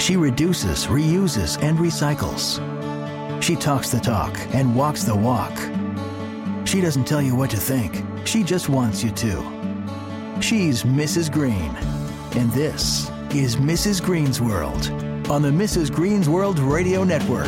She reduces, reuses, and recycles. She talks the talk and walks the walk. She doesn't tell you what to think. She just wants you to. She's Mrs. Green. And this is Mrs. Green's World on the Mrs. Green's World Radio Network.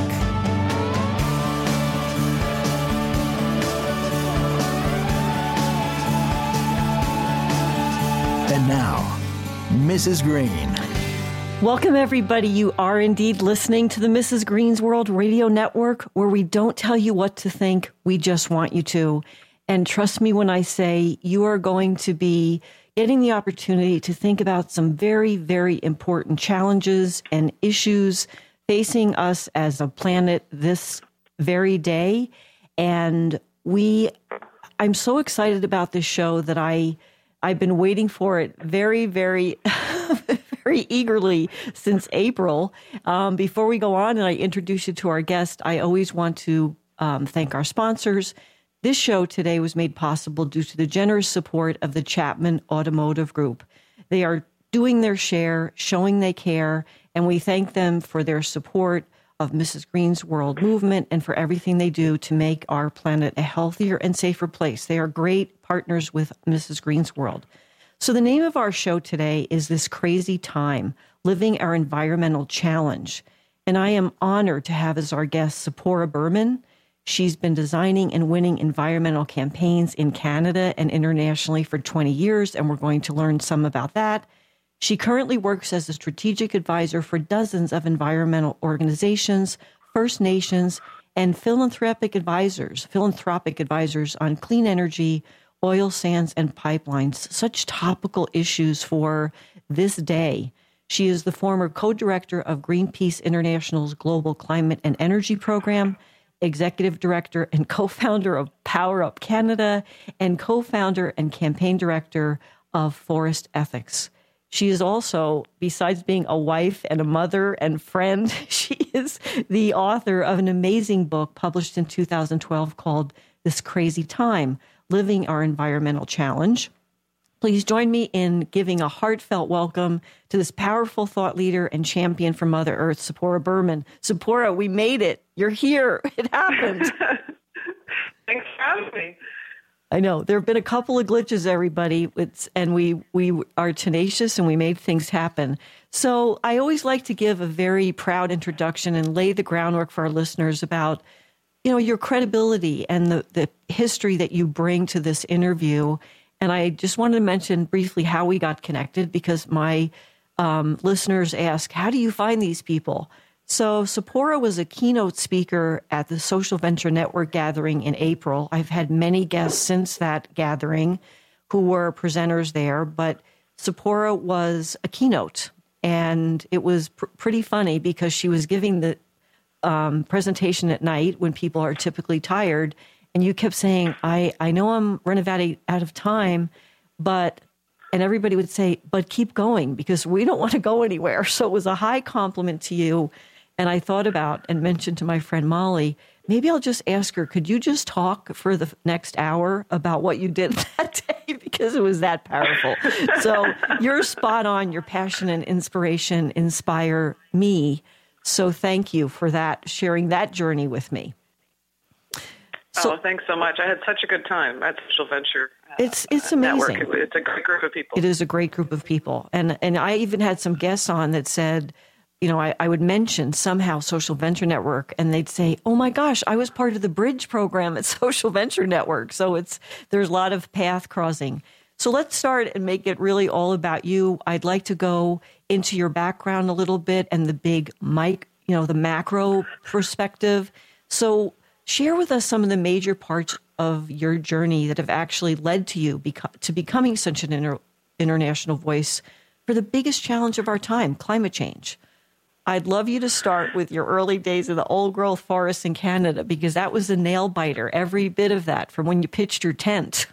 And now, Mrs. Green. Welcome, everybody. You are indeed listening to the Mrs. Green's World Radio Network, where we don't tell you what to think. We just want you to. And trust me when I say you are going to be getting the opportunity to think about some very, very important challenges and issues facing us as a planet this very day. And I'm so excited about this show that I've been waiting for it very, very, very eagerly since April. Before we go on and I introduce you to our guest, I always want to thank our sponsors. This show today was made possible due to the generous support of the Chapman Automotive Group. They are doing their share, showing they care, and we thank them for their support of Mrs. Green's World movement and for everything they do to make our planet a healthier and safer place. They are great partners with Mrs. Green's World. So the name of our show today is This Crazy Time, Living Our Environmental Challenge. And I am honored to have as our guest Tzeporah Berman. She's been designing and winning environmental campaigns in Canada and internationally for 20 years, and we're going to learn some about that. She currently works as a strategic advisor for dozens of environmental organizations, First Nations, and philanthropic advisors on clean energy, oil sands, and pipelines, such topical issues for this day. She is the former co-director of Greenpeace International's Global Climate and Energy Program, executive director and co-founder of Power Up Canada, and co-founder and campaign director of Forest Ethics. She is also, besides being a wife and a mother and friend, she is the author of an amazing book published in 2012 called This Crazy Time, Living Our Environmental Challenge. Please join me in giving a heartfelt welcome to this powerful thought leader and champion for Mother Earth, Tzeporah Berman. Tzeporah, we made it. You're here. It happened. Thanks for having me. I know. There have been a couple of glitches, everybody, and we are tenacious and we made things happen. So I always like to give a very proud introduction and lay the groundwork for our listeners about, your credibility and the history that you bring to this interview. And I just wanted to mention briefly how we got connected because my listeners ask, how do you find these people? So Tzeporah was a keynote speaker at the Social Venture Network gathering in April. I've had many guests since that gathering who were presenters there, but Tzeporah was a keynote. And it was pretty funny because she was giving the presentation at night when people are typically tired. And you kept saying, I know I'm running out of time, and everybody would say, but keep going because we don't want to go anywhere. So it was a high compliment to you. And I thought about and mentioned to my friend Molly, maybe I'll just ask her, could you just talk for the next hour about what you did that day? Because it was that powerful. So you're spot on. Your passion and inspiration inspire me. So thank you for that, sharing that journey with me. So, thanks so much. I had such a good time at Social Venture. It's amazing. Network. It's a great group of people. It is a great group of people. And I even had some guests on that said, I would mention somehow Social Venture Network, and they'd say, oh my gosh, I was part of the Bridge program at Social Venture Network. So there's a lot of path crossing. So let's start and make it really all about you. I'd like to go into your background a little bit and the big the macro perspective. So share with us some of the major parts of your journey that have actually led to you to becoming such an international voice for the biggest challenge of our time, climate change. I'd love you to start with your early days of the old growth forests in Canada, because that was a nail biter, every bit of that, from when you pitched your tent.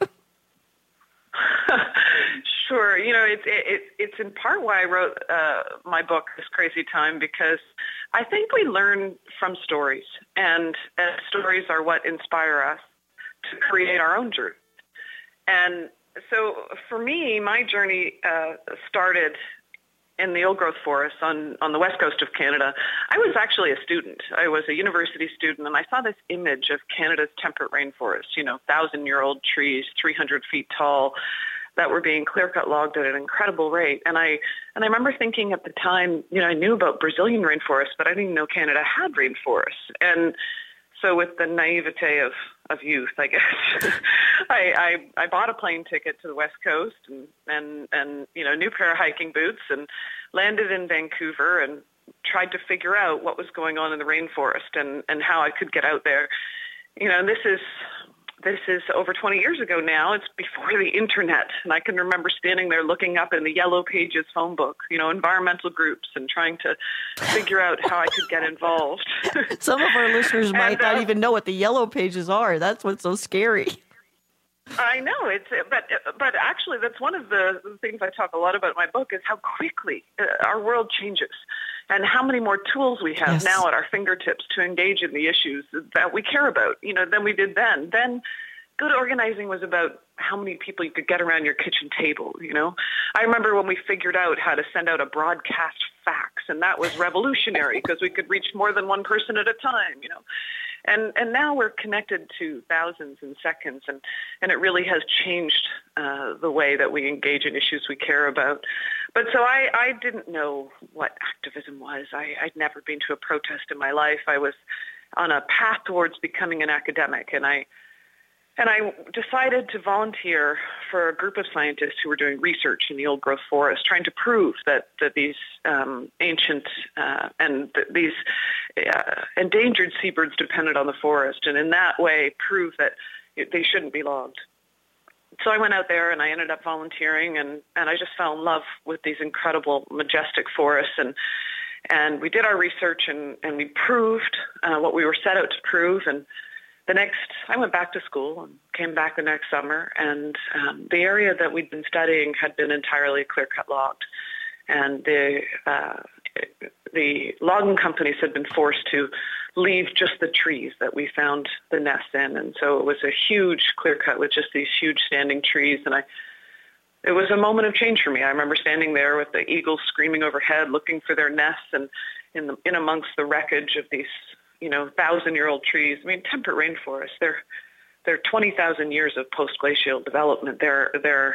Sure. It's in part why I wrote my book, This Crazy Time, because I think we learn from stories, and stories are what inspire us to create our own journey. And so for me, my journey started in the old-growth forests on the west coast of Canada. I was actually a student. I was a university student, and I saw this image of Canada's temperate rainforest, 1,000-year-old trees, 300 feet tall, that were being clear-cut logged at an incredible rate. And I remember thinking at the time, I knew about Brazilian rainforests, but I didn't know Canada had rainforests. And so with the naivete of youth, I guess, I bought a plane ticket to the West Coast and a new pair of hiking boots and landed in Vancouver and tried to figure out what was going on in the rainforest and how I could get out there. And this is over 20 years ago now. It's before the internet. And I can remember standing there looking up in the Yellow Pages phone book, environmental groups, and trying to figure out how I could get involved. Some of our listeners might not even know what the Yellow Pages are. That's what's so scary. I know but actually that's one of the things I talk a lot about in my book is how quickly our world changes and how many more tools we have now at our fingertips to engage in the issues that we care about, than we did then. Then good organizing was about how many people you could get around your kitchen table, I remember when we figured out how to send out a broadcast fax, and that was revolutionary because we could reach more than one person at a time, And now we're connected to thousands in seconds, and it really has changed the way that we engage in issues we care about. But so I didn't know what activism was. I'd never been to a protest in my life. I was on a path towards becoming an academic, and I decided to volunteer for a group of scientists who were doing research in the old-growth forest, trying to prove that these ancient and these endangered seabirds depended on the forest, and in that way prove that they shouldn't be logged. So I went out there and I ended up volunteering, and I just fell in love with these incredible, majestic forests, and we did our research and we proved what we were set out to prove. And I went back to school and came back the next summer, and the area that we'd been studying had been entirely clear-cut logged, and the logging companies had been forced to leave just the trees that we found the nests in, and so it was a huge clear-cut with just these huge standing trees, and it was a moment of change for me. I remember standing there with the eagles screaming overhead, looking for their nests, and in amongst the wreckage of these 1,000-year-old trees. I mean, temperate rainforests, they're 20,000 years of post-glacial development. They're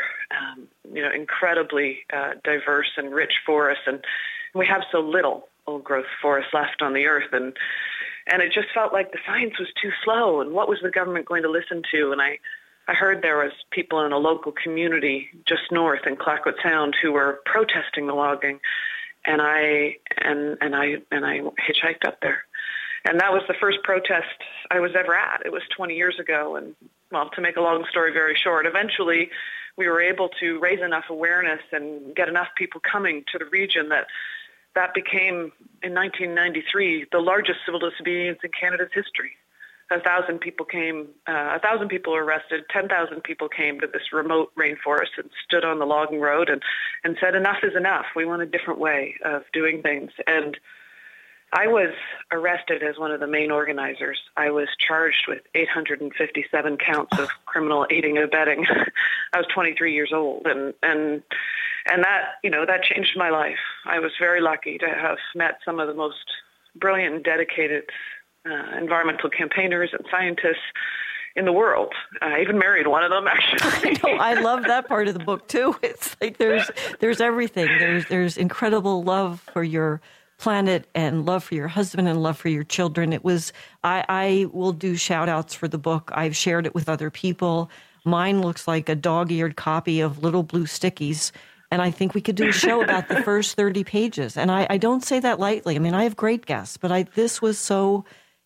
incredibly diverse and rich forests, and we have so little old-growth forest left on the earth, and it just felt like the science was too slow, and what was the government going to listen to? And I heard there was people in a local community just north in Clayoquot Sound who were protesting the logging, and I hitchhiked up there. And that was the first protest I was ever at. It was 20 years ago. And, well, to make a long story very short, eventually we were able to raise enough awareness and get enough people coming to the region that became, in 1993, the largest civil disobedience in Canada's history. 1,000 people came, 1,000 people were arrested, 10,000 people came to this remote rainforest and stood on the logging road and said, enough is enough. We want a different way of doing things. And I was arrested as one of the main organizers. I was charged with 857 counts of criminal aiding and abetting. I was 23 years old, and that, that changed my life. I was very lucky to have met some of the most brilliant and dedicated environmental campaigners and scientists in the world. I even married one of them, actually. I love that part of the book too. It's like there's everything. There's incredible love for your planet and love for your husband and love for your children. It was, I will do shout outs for the book. I've shared it with other people. Mine looks like a dog-eared copy of Little Blue Stickies. And I think we could do a show about the first 30 pages. And I don't say that lightly. I mean, I have great guests, but this was so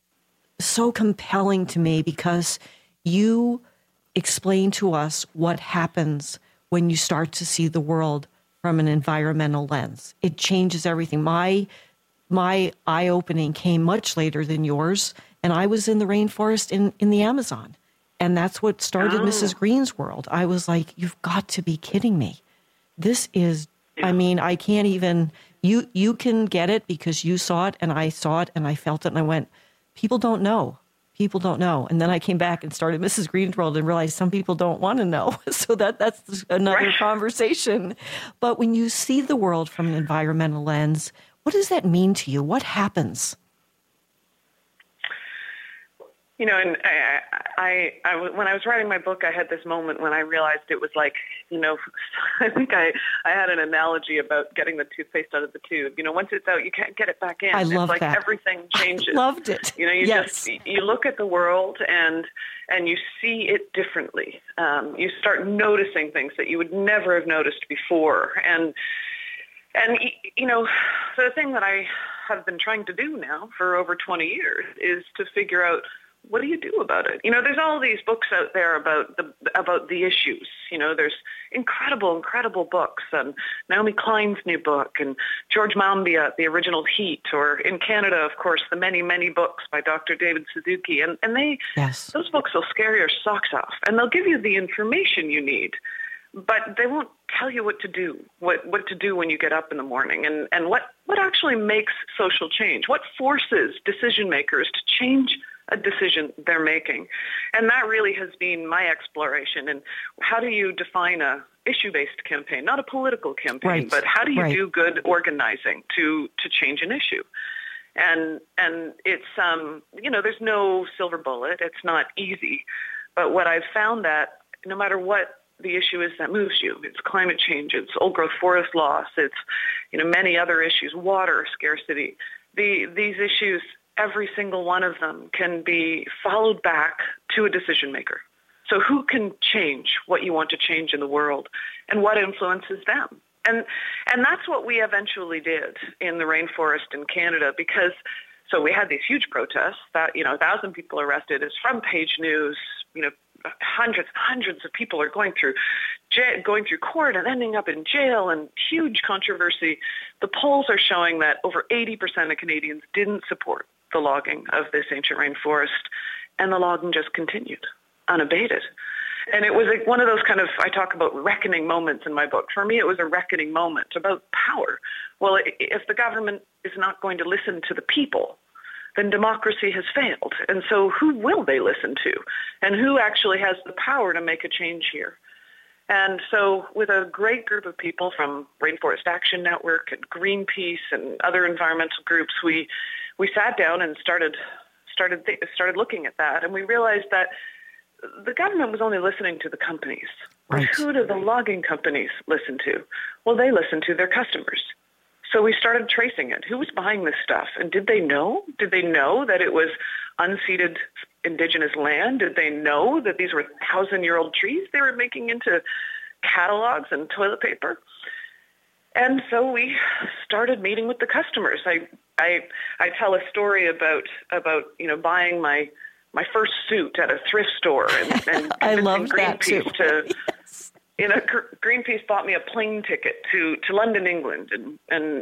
compelling to me because you explain to us what happens when you start to see the world from an environmental lens. It changes everything. My eye-opening came much later than yours, and I was in the rainforest in the Amazon. And that's what started Mrs. Green's World. I was like, you've got to be kidding me. This is, I mean, I can't even, you can get it because you saw it and I saw it and I felt it and I went, people don't know. People don't know. And then I came back and started Mrs. Green's World and realized some people don't want to know. So that's another conversation. But when you see the world from an environmental lens, what does that mean to you? What happens? You know, and I when I was writing my book, I had this moment when I realized it was like, you know, I think I had an analogy about getting the toothpaste out of the tube. You know, once it's out, you can't get it back in. I love it's like that. Everything changes. I loved it. You know, you look at the world and you see it differently. You start noticing things that you would never have noticed before. And you know, the thing that I have been trying to do now for over 20 years is to figure out, what do you do about it? You know, there's all these books out there about the issues. You know, there's incredible books, and Naomi Klein's new book, and George Monbiot, The Original Heat, or in Canada, of course, the many books by Dr. David Suzuki. And those books will scare your socks off, and they'll give you the information you need, but they won't tell you what to do, what to do when you get up in the morning, and what actually makes social change, what forces decision makers to change a decision they're making. And that really has been my exploration. And how do you define a issue-based campaign, not a political campaign, but how do you do good organizing to change an issue? And it's, you know, there's no silver bullet. It's not easy. But what I've found that no matter what the issue is that moves you, it's climate change, it's old growth forest loss, it's, you know, many other issues, water scarcity, these issues, every single one of them can be followed back to a decision maker. So who can change what you want to change in the world, and what influences them? And that's what we eventually did in the rainforest in Canada, because so we had these huge protests that, you know, 1,000 people arrested. It's front page news, you know, hundreds of people are going through court and ending up in jail, and huge controversy. The polls are showing that over 80% of Canadians didn't support the logging of this ancient rainforest, and the logging just continued unabated. And it was like one of those kind of, I talk about reckoning moments in my book. For me, it was a reckoning moment about power. Well, if the government is not going to listen to the people, then democracy has failed. And so who will they listen to? And who actually has the power to make a change here? And so with a great group of people from Rainforest Action Network and Greenpeace and other environmental groups, we sat down and started looking at that. And we realized that the government was only listening to the companies. Right. Who do the logging companies listen to? Well, they listen to their customers. So we started tracing it. Who was buying this stuff? And did they know? Did they know that it was unceded Indigenous land? Did they know that these were 1,000-year-old trees they were making into catalogs and toilet paper? And so we started meeting with the customers. I tell a story about you know, buying my first suit at a thrift store and I love that too. Yes. You know, Greenpeace bought me a plane ticket to London, England, and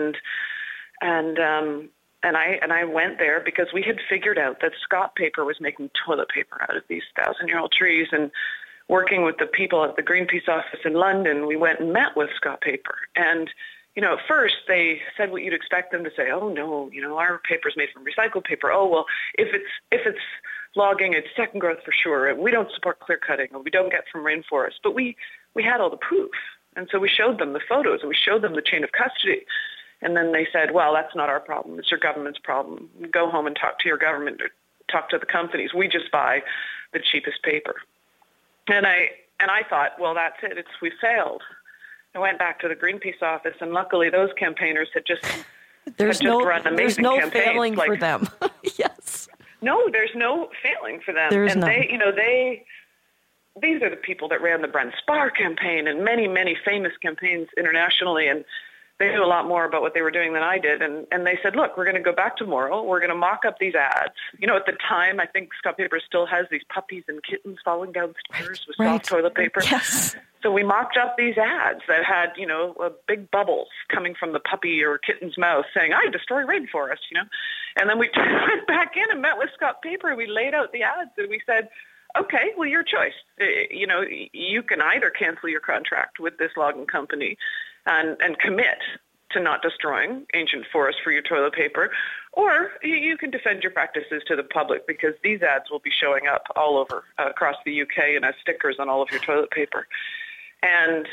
I went there because we had figured out that Scott Paper was making toilet paper out of these 1,000-year-old trees. And working with the people at the Greenpeace office in London, we went and met with Scott Paper. And you know, at first they said what you'd expect them to say. Oh no, you know, our paper's made from recycled paper. Oh well, if it's logging, it's second growth for sure. We don't support clear cutting, or we don't get from rainforest. But we had all the proof, and so we showed them the photos, and we showed them the chain of custody. And then they said, well, that's not our problem. It's your government's problem. Go home and talk to your government or talk to the companies. We just buy the cheapest paper. And I thought, well, that's it. We failed. I went back to the Greenpeace office, and luckily those campaigners had just run amazing campaigns. Failing for them. Yes. No, there's no failing for them. There's and none. These are the people that ran the Brent Spar campaign and many, many famous campaigns internationally, and they knew a lot more about what they were doing than I did. And they said, look, we're going to go back tomorrow. We're going to mock up these ads. You know, at the time, I think Scott Paper still has these puppies and kittens falling downstairs with soft toilet paper. Yes. So we mocked up these ads that had, you know, big bubbles coming from the puppy or kitten's mouth saying, I destroy rainforest, you know. And then we went back in and met with Scott Paper. We laid out the ads and we said, okay, well, your choice. You know, you can either cancel your contract with this logging company and commit to not destroying ancient forests for your toilet paper, Or you can defend your practices to the public, because these ads will be showing up all over across the UK and as stickers on all of your toilet paper. And,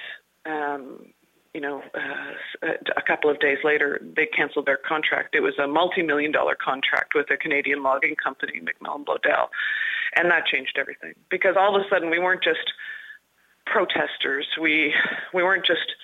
a couple of days later, they canceled their contract. It was a multi-million-dollar contract with a Canadian logging company, McMillan Bloedel. And that changed everything, because all of a sudden we weren't just protesters. We weren't just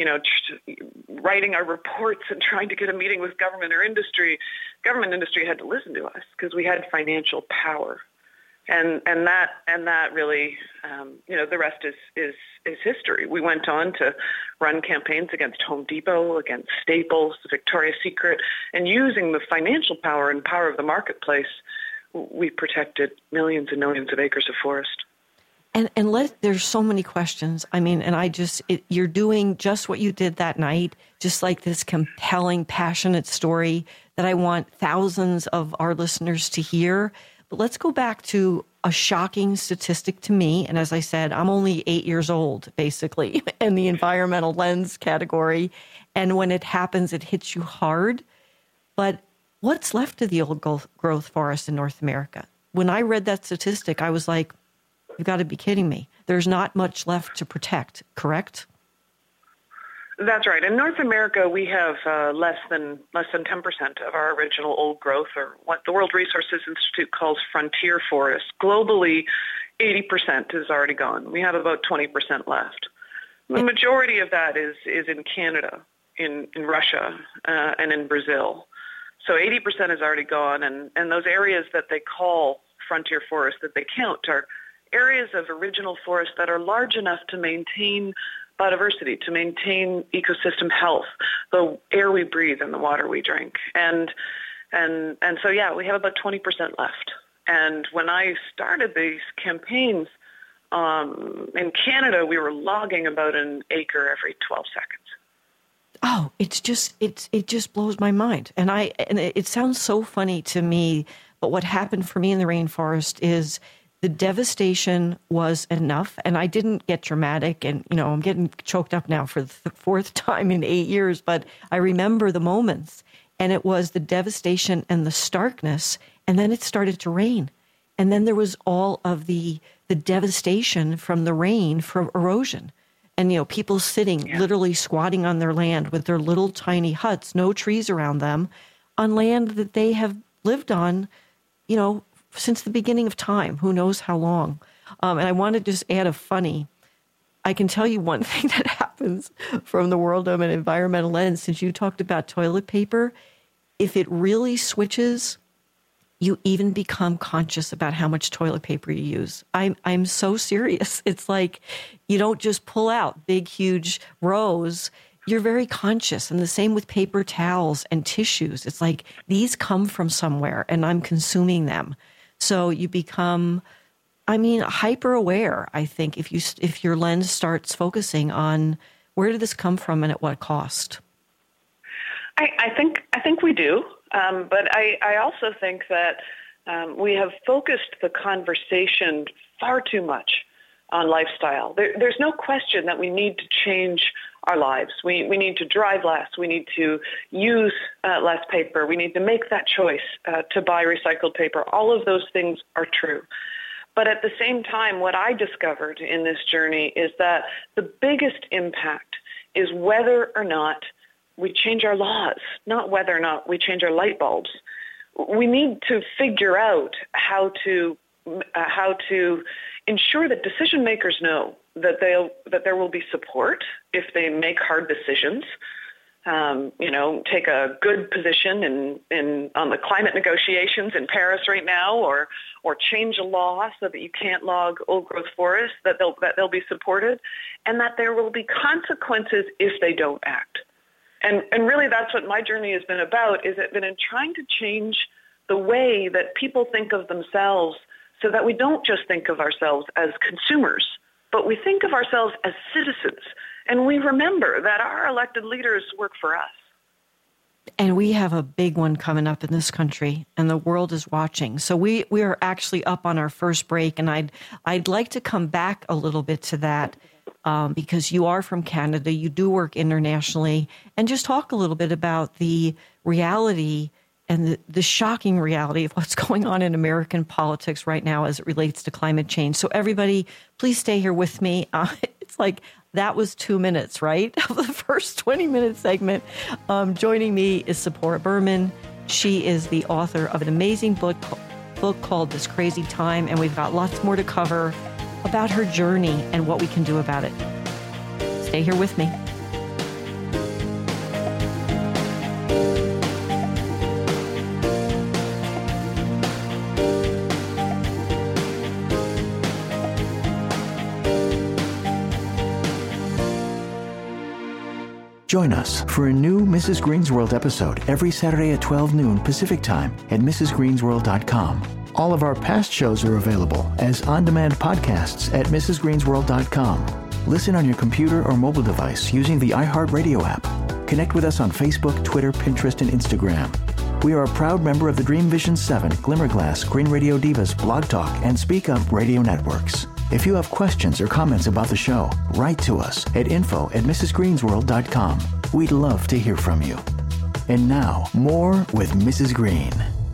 writing our reports and trying to get a meeting with government or industry. Government industry had to listen to us because we had financial power, and that really, the rest is history. We went on to run campaigns against Home Depot, against Staples, Victoria's Secret, and using the financial power and power of the marketplace, we protected millions and millions of acres of forest. And there's so many questions. I mean, and you're doing just what you did that night, just like this compelling, passionate story that I want thousands of our listeners to hear. But let's go back to a shocking statistic to me. And as I said, I'm only 8 years old, basically, in the environmental lens category. And when it happens, it hits you hard. But what's left of the old growth forest in North America? When I read that statistic, I was like, you've got to be kidding me. There's not much left to protect, correct? That's right. In North America, we have less than 10% of our original old growth, or what the World Resources Institute calls frontier forests. Globally, 80% is already gone. We have about 20% left. The majority of that is in Canada, in Russia, and in Brazil. So 80% is already gone, and those areas that they call frontier forests that they count are areas of original forest that are large enough to maintain biodiversity, to maintain ecosystem health, the air we breathe and the water we drink. And so, yeah, we have about 20% left. And when I started these campaigns in Canada, we were logging about an acre every 12 seconds. Oh, it just blows my mind. And it sounds so funny to me, but what happened for me in the rainforest is the devastation was enough, and I didn't get dramatic, and, I'm getting choked up now for the fourth time in 8 years, but I remember the moments, and it was the devastation and the starkness, and then it started to rain. And then there was all of the devastation from the rain, from erosion. And, people sitting, literally squatting on their land with their little tiny huts, no trees around them, on land that they have lived on, since the beginning of time, who knows how long. And I want to just add I can tell you one thing that happens from the world of an environmental lens, since you talked about toilet paper. If it really switches, you even become conscious about how much toilet paper you use. I'm so serious. It's like you don't just pull out big, huge rows. You're very conscious. And the same with paper towels and tissues. It's like these come from somewhere and I'm consuming them. So you become, hyper aware, I think, if your lens starts focusing on where did this come from and at what cost. I think we do. But I also think that we have focused the conversation far too much on lifestyle. There's no question that we need to change our lives. We need to drive less. We need to use less paper. We need to make that choice to buy recycled paper. All of those things are true. But at the same time, what I discovered in this journey is that the biggest impact is whether or not we change our laws, not whether or not we change our light bulbs. We need to figure out how to ensure that decision makers know that there will be support if they make hard decisions. Take a good position on the climate negotiations in Paris right now, or change a law so that you can't log old growth forests, that they'll be supported, and that there will be consequences if they don't act. And really that's what my journey has been about, is it been in trying to change the way that people think of themselves, so that we don't just think of ourselves as consumers, but we think of ourselves as citizens. And we remember that our elected leaders work for us. And we have a big one coming up in this country, and the world is watching. So we are actually up on our first break, and I'd like to come back a little bit to that, because you are from Canada, you do work internationally, and just talk a little bit about the reality and the shocking reality of what's going on in American politics right now as it relates to climate change. So everybody, please stay here with me. It's like that was 2 minutes, right? Of the first 20-minute segment. Joining me is Tzeporah Berman. She is the author of an amazing book called This Crazy Time, and we've got lots more to cover about her journey and what we can do about it. Stay here with me. Join us for a new Mrs. Green's World episode every Saturday at 12 noon Pacific Time at mrsgreensworld.com. All of our past shows are available as on-demand podcasts at mrsgreensworld.com. Listen on your computer or mobile device using the iHeartRadio app. Connect with us on Facebook, Twitter, Pinterest, and Instagram. We are a proud member of the Dream Vision 7, Glimmerglass, Green Radio Divas, Blog Talk, and Speak Up radio networks. If you have questions or comments about the show, write to us at info@mrsgreensworld.com. We'd love to hear from you. And now, more with Mrs. Green.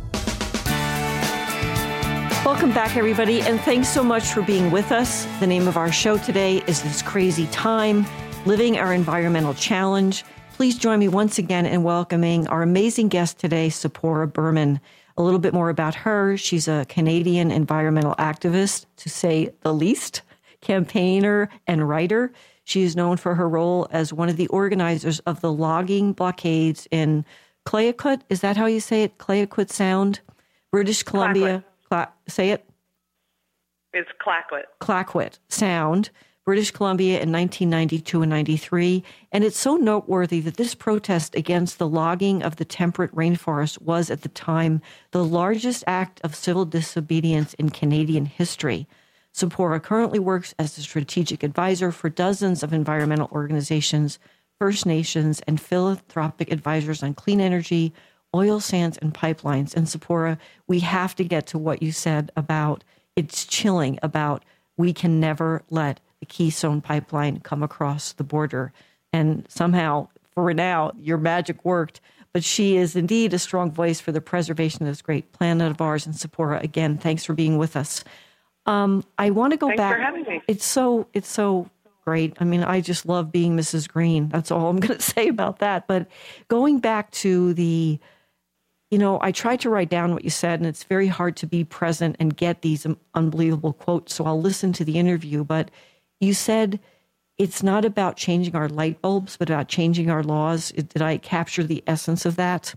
Welcome back, everybody, and thanks so much for being with us. The name of our show today is This Crazy Time, Living Our Environmental Challenge. Please join me once again in welcoming our amazing guest today, Tzeporah Berman. A little bit more about her. She's a Canadian environmental activist, to say the least, campaigner and writer. She is known for her role as one of the organizers of the logging blockades in Clayoquot. Is that how you say it? Clayoquot Sound, British Columbia. Say it. It's Clayoquot. Clayoquot Sound, British Columbia in 1992 and 93. And it's so noteworthy that this protest against the logging of the temperate rainforest was at the time the largest act of civil disobedience in Canadian history. Tzeporah currently works as a strategic advisor for dozens of environmental organizations, First Nations, and philanthropic advisors on clean energy, oil sands, and pipelines. And Tzeporah, we have to get to what you said about it's chilling about we can never let the Keystone Pipeline come across the border. And somehow, for now, your magic worked. But she is indeed a strong voice for the preservation of this great planet of ours. And Tzeporah, again, thanks for being with us. I want to go back. Thanks for having me. It's so great. I mean, I just love being Mrs. Green. That's all I'm going to say about that. But going back to I tried to write down what you said, and it's very hard to be present and get these unbelievable quotes. So I'll listen to the interview. But you said it's not about changing our light bulbs, but about changing our laws. Did I capture the essence of that?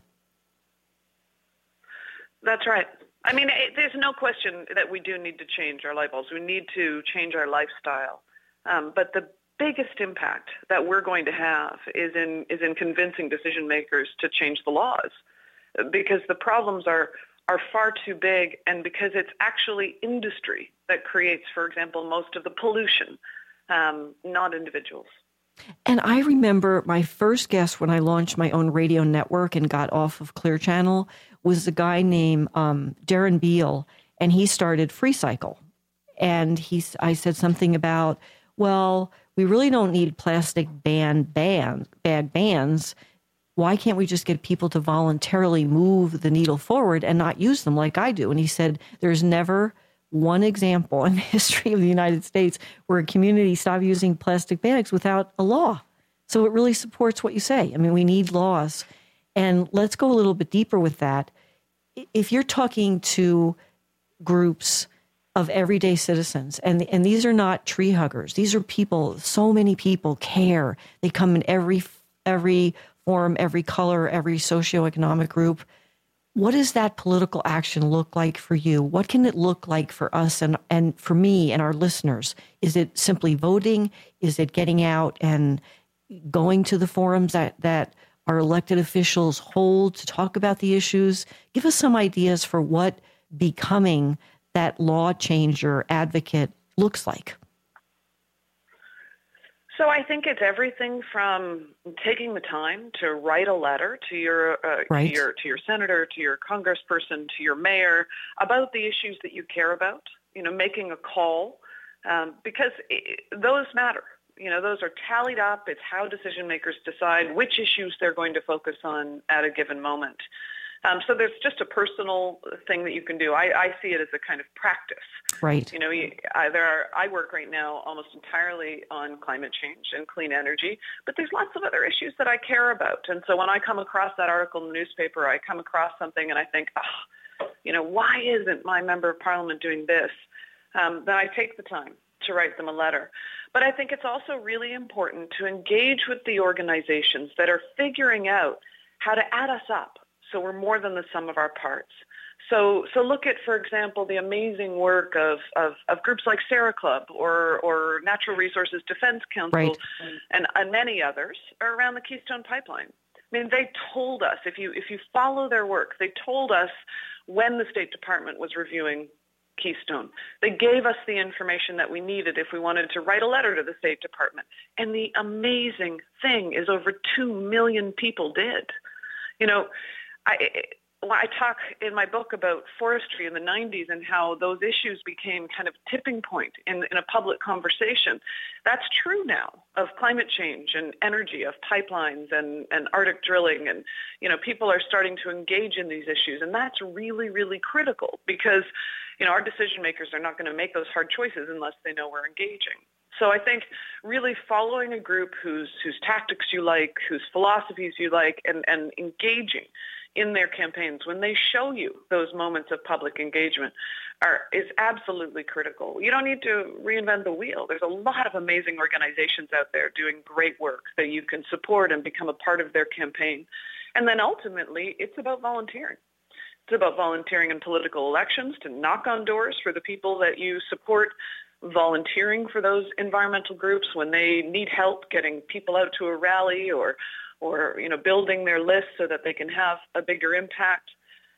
That's right. I mean, there's no question that we do need to change our light bulbs. We need to change our lifestyle. But the biggest impact that we're going to have is in convincing decision makers to change the laws, because the problems are far too big, and because it's actually industry that creates, for example, most of the pollution, not individuals. And I remember my first guest when I launched my own radio network and got off of Clear Channel was a guy named Darren Beal, and he started FreeCycle. And I said something about, well, we really don't need plastic bag bans. Why can't we just get people to voluntarily move the needle forward and not use them like I do? And he said, there's never one example in the history of the United States where a community stopped using plastic bags without a law. So it really supports what you say. I mean, we need laws. And let's go a little bit deeper with that. If you're talking to groups of everyday citizens, and these are not tree huggers, these are people, so many people care. They come in every form, every color, every socioeconomic group. What does that political action look like for you? What can it look like for us and for me and our listeners? Is it simply voting? Is it getting out and going to the forums that our elected officials hold to talk about the issues? Give us some ideas for what becoming that law changer advocate looks like. So I think it's everything from taking the time to write a letter to your right. to your senator, to your congressperson, to your mayor about the issues that you care about. Making a call because those matter. Those are tallied up. It's how decision makers decide which issues they're going to focus on at a given moment. So there's just a personal thing that you can do. I see it as a kind of practice. Right. You know, I work right now almost entirely on climate change and clean energy, but there's lots of other issues that I care about. And so when I come across that article in the newspaper, I come across something and I think, you know, why isn't my member of parliament doing this? Then I take the time to write them a letter. But I think it's also really important to engage with the organizations that are figuring out how to add us up so we're more than the sum of our parts. So look at, for example, the amazing work of groups like Sarah Club or Natural Resources Defense Council, right, and many others around the Keystone Pipeline. I mean, they told us, if you follow their work, they told us when the State Department was reviewing Keystone. They gave us the information that we needed if we wanted to write a letter to the State Department. And the amazing thing is over 2 million people did. You know, I talk in my book about forestry in the 90s and how those issues became kind of tipping point in a public conversation. That's true now of climate change and energy, of pipelines and Arctic drilling. And, you know, people are starting to engage in these issues. And that's really, really critical because, you know, our decision makers are not going to make those hard choices unless they know we're engaging. So I think really following a group whose tactics you like, whose philosophies you like, and engaging in their campaigns when they show you those moments of public engagement is absolutely critical. You don't need to reinvent the wheel. There's a lot of amazing organizations out there doing great work that you can support and become a part of their campaign. And then ultimately, it's about volunteering. It's about volunteering in political elections to knock on doors for the people that you support, volunteering for those environmental groups when they need help getting people out to a rally or you know, building their list so that they can have a bigger impact.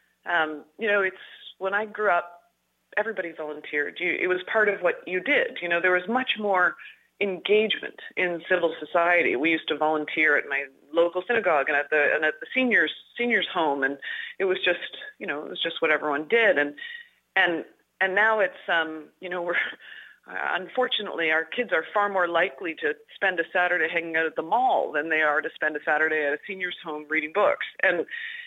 You know, it's when I grew up, everybody volunteered. It was part of what you did. You know, there was much more engagement in civil society. We used to volunteer at my local synagogue and at the seniors home, and it was just, you know, it was just what everyone did. And now it's you know, we're unfortunately, our kids are far more likely to spend a Saturday hanging out at the mall than they are to spend a Saturday at a senior's home reading books. And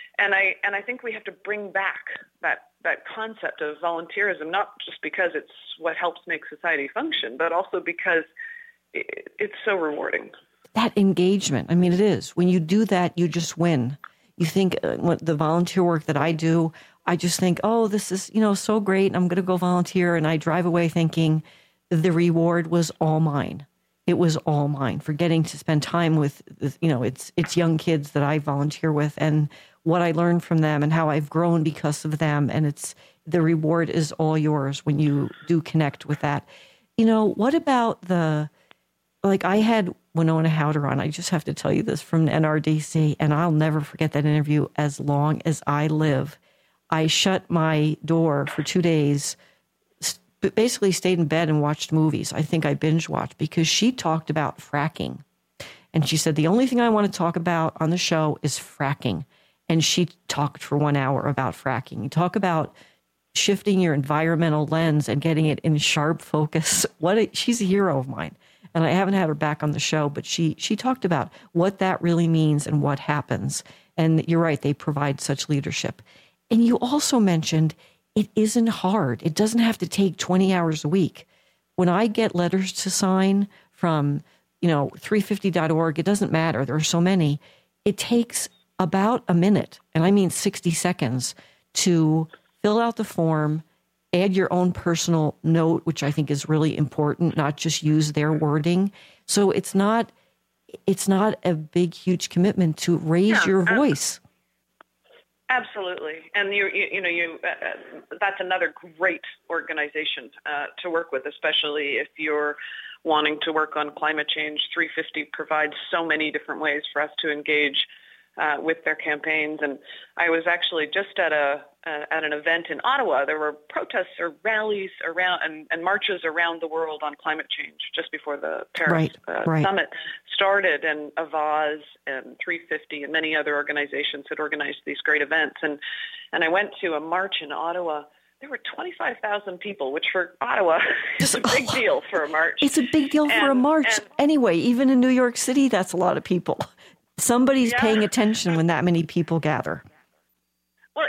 I think we have to bring back that concept of volunteerism, not just because it's what helps make society function, but also because it's so rewarding. That engagement, I mean, it is. When you do that, you just win. You think the volunteer work that I do, I just think, oh, this is, you know, so great. And I'm going to go volunteer. And I drive away thinking, the reward was all mine. It was all mine for getting to spend time with, you know, it's young kids that I volunteer with and what I learned from them and how I've grown because of them. And the reward is all yours when you do connect with that. You know, what about I had Winona Howder on, I just have to tell you this, from NRDC, and I'll never forget that interview as long as I live. I shut my door for 2 days, basically stayed in bed and watched movies. I think I binge watched because she talked about fracking. And she said, the only thing I want to talk about on the show is fracking. And she talked for 1 hour about fracking. You talk about shifting your environmental lens and getting it in sharp focus. She's a hero of mine. And I haven't had her back on the show, but she talked about what that really means and what happens. And you're right, they provide such leadership. And you also mentioned it isn't hard. It doesn't have to take 20 hours a week. When I get letters to sign from, you know, 350.org, it doesn't matter. There are so many. It takes about a minute, and I mean 60 seconds, to fill out the form, add your own personal note, which I think is really important, not just use their wording. So it's not a big, huge commitment to raise your voice. Absolutely. And that's another great organization to work with, especially if you're wanting to work on climate change. 350 provides so many different ways for us to engage with their campaigns. And I was actually just at an event in Ottawa. There were protests or rallies around and marches around the world on climate change just before the Paris summit started, and Avaz and 350 and many other organizations had organized these great events. And I went to a march in Ottawa. There were 25,000 people, which for Ottawa is a big deal for a march. It's a big deal for a march. Anyway, even in New York City, that's a lot of people. Somebody's paying attention when that many people gather.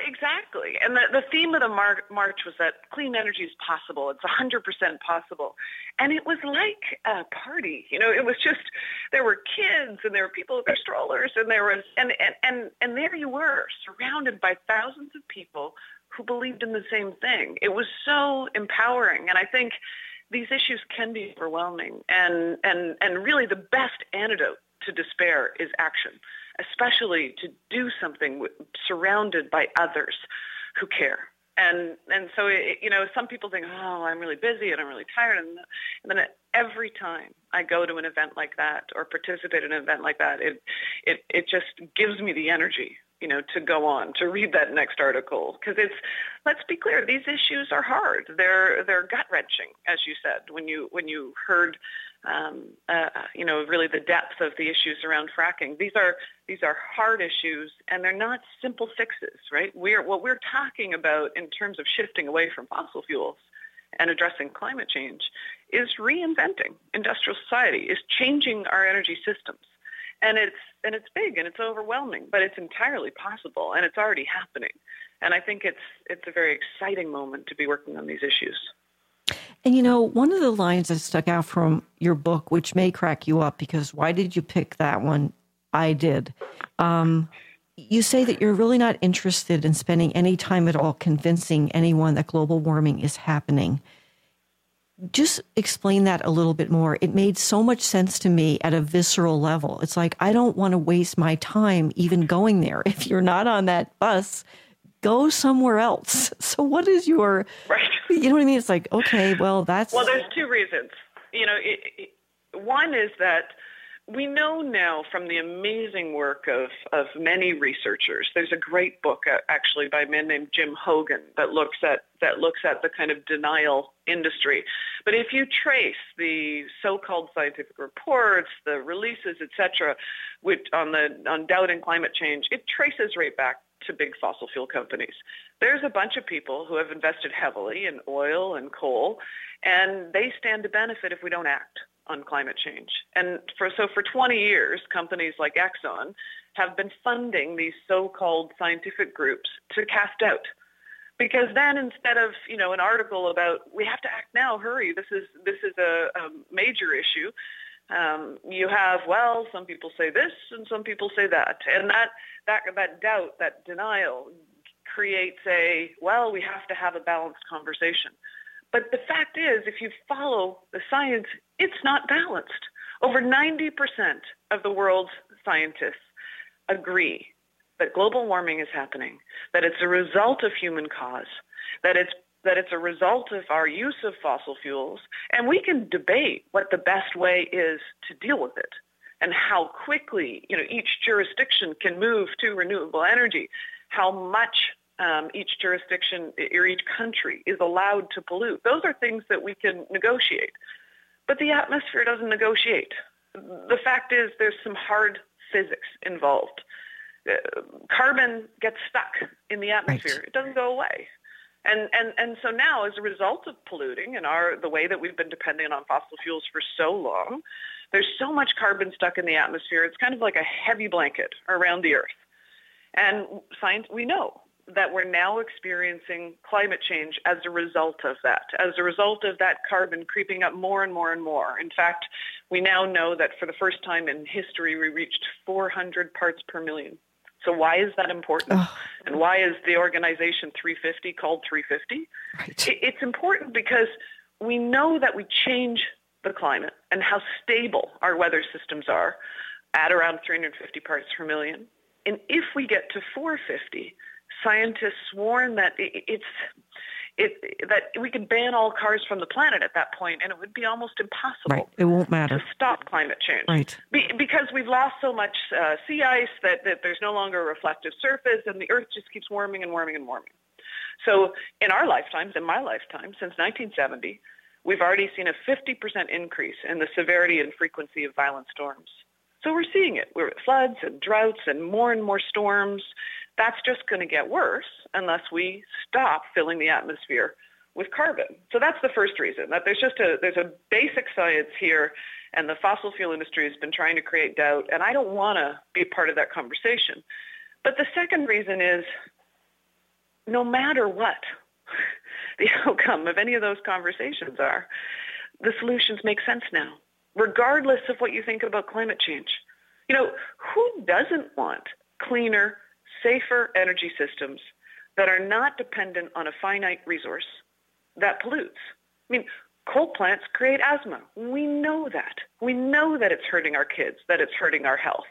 Exactly. And the theme of the march was that clean energy is possible. It's 100% possible. And it was like a party. It was just, there were kids and there were people with their strollers and there was, and there you were, surrounded by thousands of people who believed in the same thing. It was so empowering. And I think these issues can be overwhelming. And really the best antidote to despair is action, especially to do something surrounded by others who care. And so, some people think, oh, I'm really busy and I'm really tired. And then every time I go to an event like that or participate in an event like that, it just gives me the energy, to go on, to read that next article. Because let's be clear, these issues are hard. They're gut-wrenching, as you said, when you heard, really the depth of the issues around fracking. These are hard issues, and they're not simple fixes, right? What we're talking about in terms of shifting away from fossil fuels and addressing climate change is reinventing industrial society, is changing our energy systems. And it's big and it's overwhelming, but it's entirely possible and it's already happening. And I think it's a very exciting moment to be working on these issues. And one of the lines that stuck out from your book, which may crack you up, because why did you pick that one? I did. You say that you're really not interested in spending any time at all convincing anyone that global warming is happening. Just explain that a little bit more. It made so much sense to me at a visceral level. It's like, I don't want to waste my time even going there. If you're not on that bus, go somewhere else. So what is your, right. You know what I mean? It's like, okay, well, there's two reasons. One is that we know now from the amazing work of many researchers. There's a great book actually by a man named Jim Hogan that looks at the kind of denial industry. But if you trace the so-called scientific reports, the releases, etc., on doubting climate change, it traces right back to big fossil fuel companies. There's a bunch of people who have invested heavily in oil and coal, and they stand to benefit if we don't act on climate change. And for 20 years, companies like Exxon have been funding these so-called scientific groups to cast doubt. Because then instead of, an article about, we have to act now, hurry, this is a major issue, you have, well, some people say this and some people say that. And that doubt, that denial creates we have to have a balanced conversation. But the fact is, if you follow the science, it's not balanced. Over 90% of the world's scientists agree that global warming is happening, that it's a result of human cause, that it's a result of our use of fossil fuels, and we can debate what the best way is to deal with it and how quickly, each jurisdiction can move to renewable energy, how much each jurisdiction or each country is allowed to pollute. Those are things that we can negotiate. But the atmosphere doesn't negotiate. The fact is there's some hard physics involved. Carbon gets stuck in the atmosphere. Right. It doesn't go away. And so now, as a result of polluting and the way that we've been dependent on fossil fuels for so long, there's so much carbon stuck in the atmosphere. It's kind of like a heavy blanket around the Earth. And science, we know that we're now experiencing climate change as a result of that carbon creeping up more and more and more. In fact, we now know that for the first time in history, we reached 400 parts per million. So why is that important? And why is the organization 350 called 350? Right. It's important because we know that we change the climate and how stable our weather systems are at around 350 parts per million. And if we get to 450, scientists warn that that we could ban all cars from the planet at that point, and it would be almost impossible. Right. It won't matter to stop climate change. Right. Because we've lost so much sea ice that there's no longer a reflective surface, and the Earth just keeps warming and warming and warming. So in our lifetimes, in my lifetime, since 1970, we've already seen a 50% increase in the severity and frequency of violent storms. So we're seeing it. We're at floods and droughts and more storms. That's just going to get worse unless we stop filling the atmosphere with carbon. So that's the first reason, that there's a basic science here, and the fossil fuel industry has been trying to create doubt, and I don't want to be part of that conversation. But the second reason is no matter what the outcome of any of those conversations are, the solutions make sense now, regardless of what you think about climate change. You know, who doesn't want cleaner, safer energy systems that are not dependent on a finite resource that pollutes? I mean, coal plants create asthma. We know that. We know that it's hurting our kids, that it's hurting our health.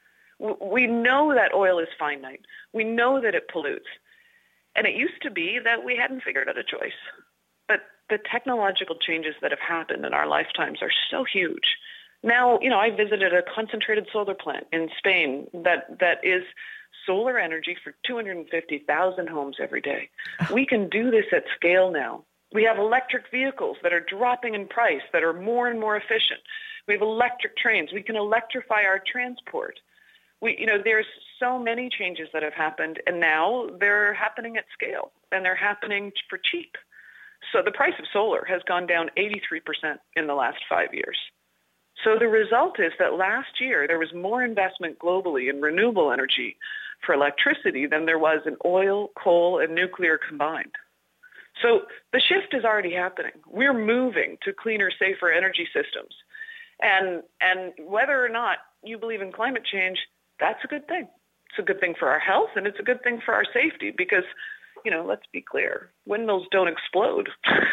We know that oil is finite. We know that it pollutes. And it used to be that we hadn't figured out a choice. But the technological changes that have happened in our lifetimes are so huge. Now, you know, I visited a concentrated solar plant in Spain that is solar energy for 250,000 homes every day. We can do this at scale now. We have electric vehicles that are dropping in price, that are more and more efficient. We have electric trains. We can electrify our transport. There's so many changes that have happened, and now they're happening at scale, and they're happening for cheap. So the price of solar has gone down 83% in the last 5 years. So the result is that last year there was more investment globally in renewable energy for electricity than there was in oil, coal, and nuclear combined. So the shift is already happening. We're moving to cleaner, safer energy systems. And whether or not you believe in climate change, that's a good thing. It's a good thing for our health, and it's a good thing for our safety because, you know, let's be clear, windmills don't explode.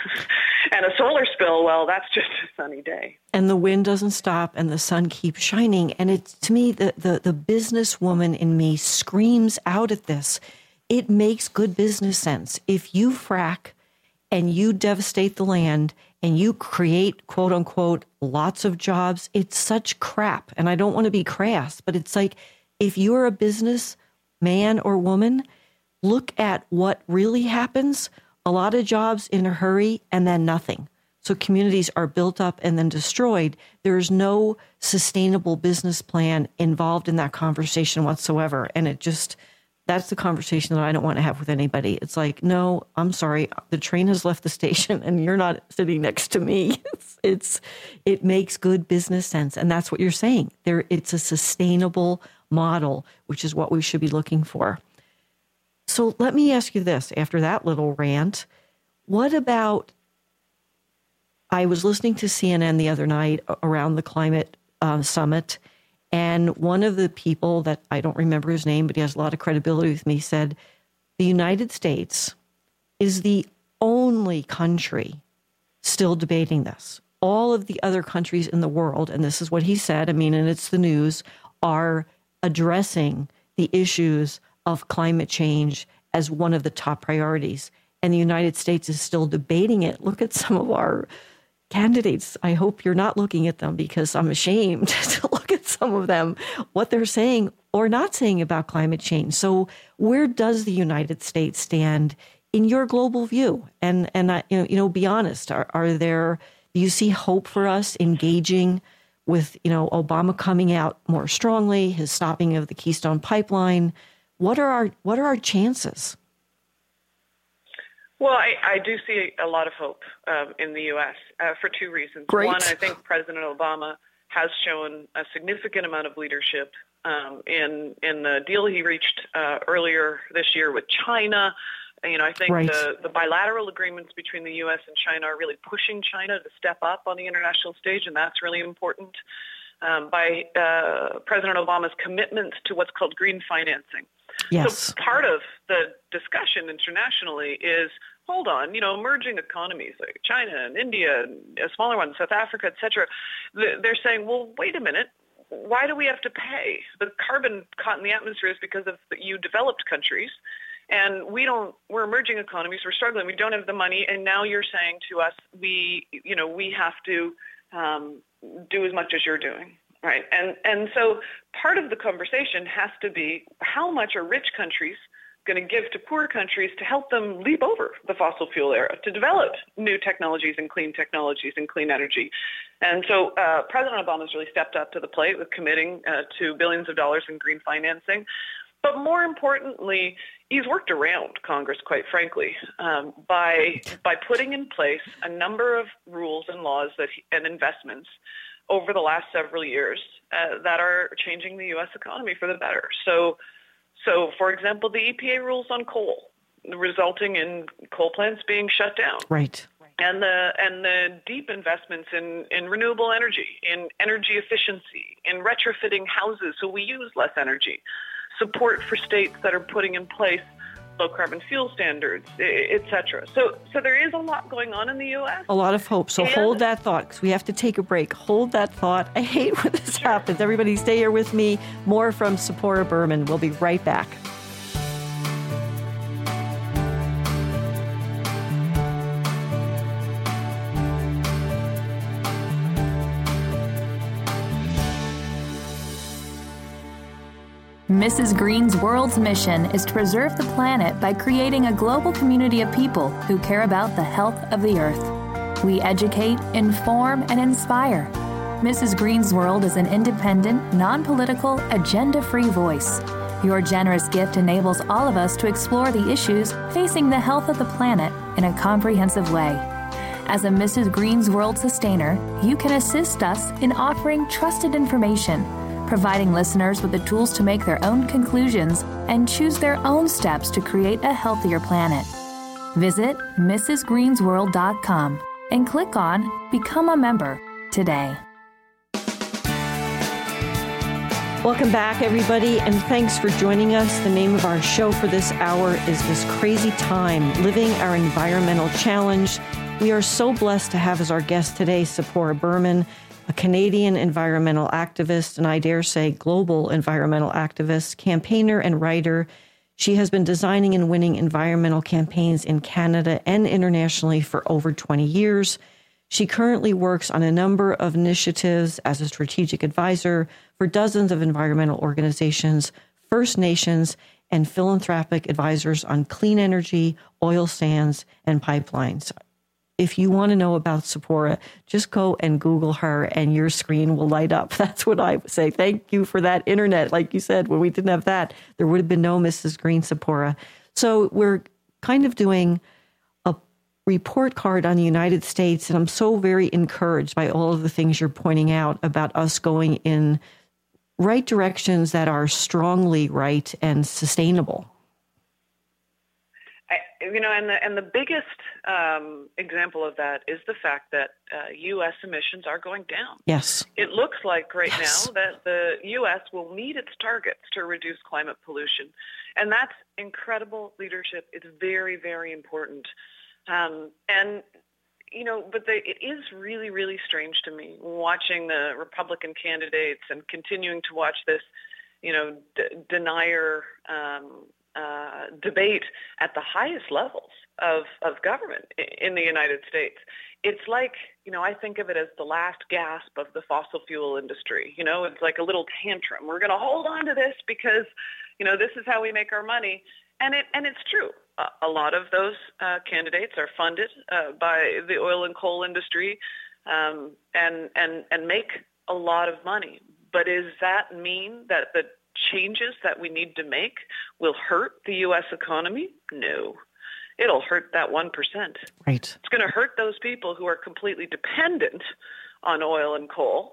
And a solar spill, well, that's just a sunny day. And the wind doesn't stop and the sun keeps shining. And it's, to me, the businesswoman in me screams out at this. It makes good business sense. If you frack and you devastate the land and you create, quote unquote, lots of jobs, it's such crap. And I don't want to be crass, but it's like, if you're a business man or woman, look at what really happens. A lot of jobs in a hurry and then nothing. So communities are built up and then destroyed. There's no sustainable business plan involved in that conversation whatsoever. And that's the conversation that I don't want to have with anybody. It's like, no, I'm sorry. The train has left the station and you're not sitting next to me. It makes good business sense. And that's what you're saying. It's a sustainable model, which is what we should be looking for. So let me ask you this, after that little rant, what about, I was listening to CNN the other night around the climate summit, and one of the people that, I don't remember his name, but he has a lot of credibility with me, said the United States is the only country still debating this. All of the other countries in the world, and this is what he said, I mean, and it's the news, are addressing the issues of climate change as one of the top priorities. And the United States is still debating it. Look at some of our candidates. I hope you're not looking at them because I'm ashamed to look at some of them, what they're saying or not saying about climate change. So where does the United States stand in your global view? And be honest, do you see hope for us engaging with, Obama coming out more strongly, his stopping of the Keystone Pipeline? What are our chances? Well, I do see a lot of hope in the U.S. For two reasons. Great. One, I think President Obama has shown a significant amount of leadership in the deal he reached earlier this year with China. I think right. the bilateral agreements between the U.S. and China are really pushing China to step up on the international stage, and that's really important. By President Obama's commitment to what's called green financing. Yes. So part of the discussion internationally is, hold on, emerging economies like China and India, and smaller ones, South Africa, et cetera, they're saying, well, wait a minute, why do we have to pay? The carbon caught in the atmosphere is because of you developed countries, and we're emerging economies, we're struggling, we don't have the money, and now you're saying to us, we have to do as much as you're doing. Right. And so part of the conversation has to be, how much are rich countries going to give to poor countries to help them leap over the fossil fuel era, to develop new technologies and clean energy? And so President Obama's really stepped up to the plate with committing to billions of dollars in green financing. But more importantly, he's worked around Congress, quite frankly, by putting in place a number of rules and laws and investments over the last several years that are changing the U.S. economy for the better. So for example, the EPA rules on coal. resulting in coal plants being shut down. Right. And the deep investments in renewable energy, in energy efficiency, in retrofitting houses so we use less energy, support for states that are putting in place low carbon fuel standards, et cetera. So there is a lot going on in the U.S. A lot of hope. So hold that thought, because we have to take a break. Hold that thought. I hate when this happens. Everybody stay here with me. More from Tzeporah Berman. We'll be right back. Mrs. Green's World's mission is to preserve the planet by creating a global community of people who care about the health of the earth. We educate, inform, and inspire. Mrs. Green's World is an independent, non-political, agenda-free voice. Your generous gift enables all of us to explore the issues facing the health of the planet in a comprehensive way. As a Mrs. Green's World sustainer, you can assist us in offering trusted information, providing listeners with the tools to make their own conclusions and choose their own steps to create a healthier planet. Visit mrsgreensworld.com and click on Become a Member today. Welcome back, everybody, and thanks for joining us. The name of our show for this hour is This Crazy Time, Living Our Environmental Challenge. We are so blessed to have as our guest today Tzeporah Berman, a Canadian environmental activist, and I dare say global environmental activist, campaigner, and writer. She has been designing and winning environmental campaigns in Canada and internationally for over 20 years. She currently works on a number of initiatives as a strategic advisor for dozens of environmental organizations, First Nations, and philanthropic advisors on clean energy, oil sands, and pipelines. If you want to know about Tzeporah, just go and Google her and your screen will light up. That's what I would say. Thank you for that internet. Like you said, when we didn't have that, there would have been no Mrs. Green Tzeporah. So we're kind of doing a report card on the United States, and I'm so very encouraged by all of the things you're pointing out about us going in right directions that are strongly right and sustainable. And the biggest example of that is the fact that U.S. emissions are going down. Yes. It looks like now that the U.S. will meet its targets to reduce climate pollution. And that's incredible leadership. It's very, very important. It is really, really strange to me watching the Republican candidates and continuing to watch this, denier debate at the highest levels of government in the United States. It's like, I think of it as the last gasp of the fossil fuel industry. It's like a little tantrum. We're going to hold on to this because, this is how we make our money. And it's true. A lot of those candidates are funded by the oil and coal industry and make a lot of money. But does that mean that the changes that we need to make will hurt the U.S. economy? No. It'll hurt that 1%. Right. It's going to hurt those people who are completely dependent on oil and coal,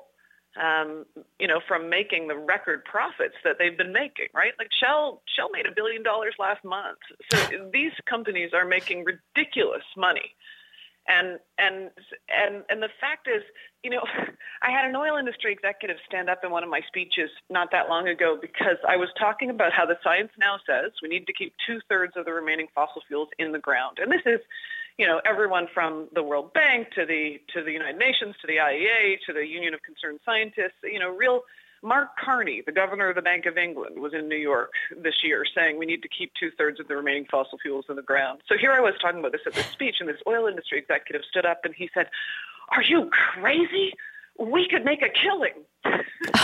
from making the record profits that they've been making, right? Like Shell made $1 billion last month. So these companies are making ridiculous money. And the fact is, I had an oil industry executive stand up in one of my speeches not that long ago because I was talking about how the science now says we need to keep 2/3 of the remaining fossil fuels in the ground. And this is, everyone from the World Bank to the United Nations, to the IEA, to the Union of Concerned Scientists, real Mark Carney, the governor of the Bank of England, was in New York this year saying we need to keep 2/3 of the remaining fossil fuels in the ground. So here I was talking about this at this speech, and this oil industry executive stood up and he said, "Are you crazy? We could make a killing." and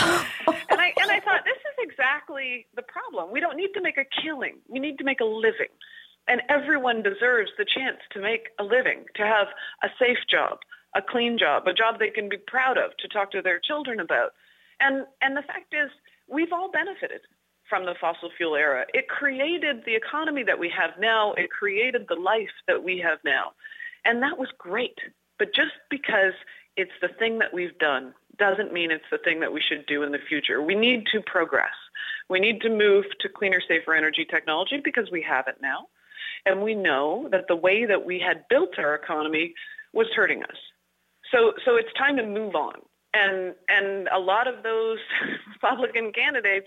I thought, this is exactly the problem. We don't need to make a killing. We need to make a living. And everyone deserves the chance to make a living, to have a safe job, a clean job, a job they can be proud of, to talk to their children about. And the fact is, we've all benefited from the fossil fuel era. It created the economy that we have now. It created the life that we have now. And that was great. But just because it's the thing that we've done doesn't mean it's the thing that we should do in the future. We need to progress. We need to move to cleaner, safer energy technology because we have it now. And we know that the way that we had built our economy was hurting us. So it's time to move on. And a lot of those Republican candidates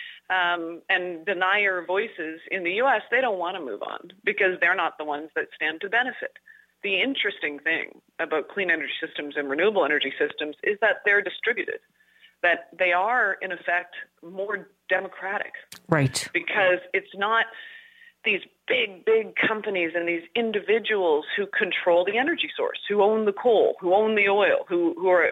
and denier voices in the U.S., they don't want to move on because they're not the ones that stand to benefit. The interesting thing about clean energy systems and renewable energy systems is that they're distributed, that they are, in effect, more democratic. Right. Because it's not these big companies and these individuals who control the energy source, who own the coal, who own the oil, who are,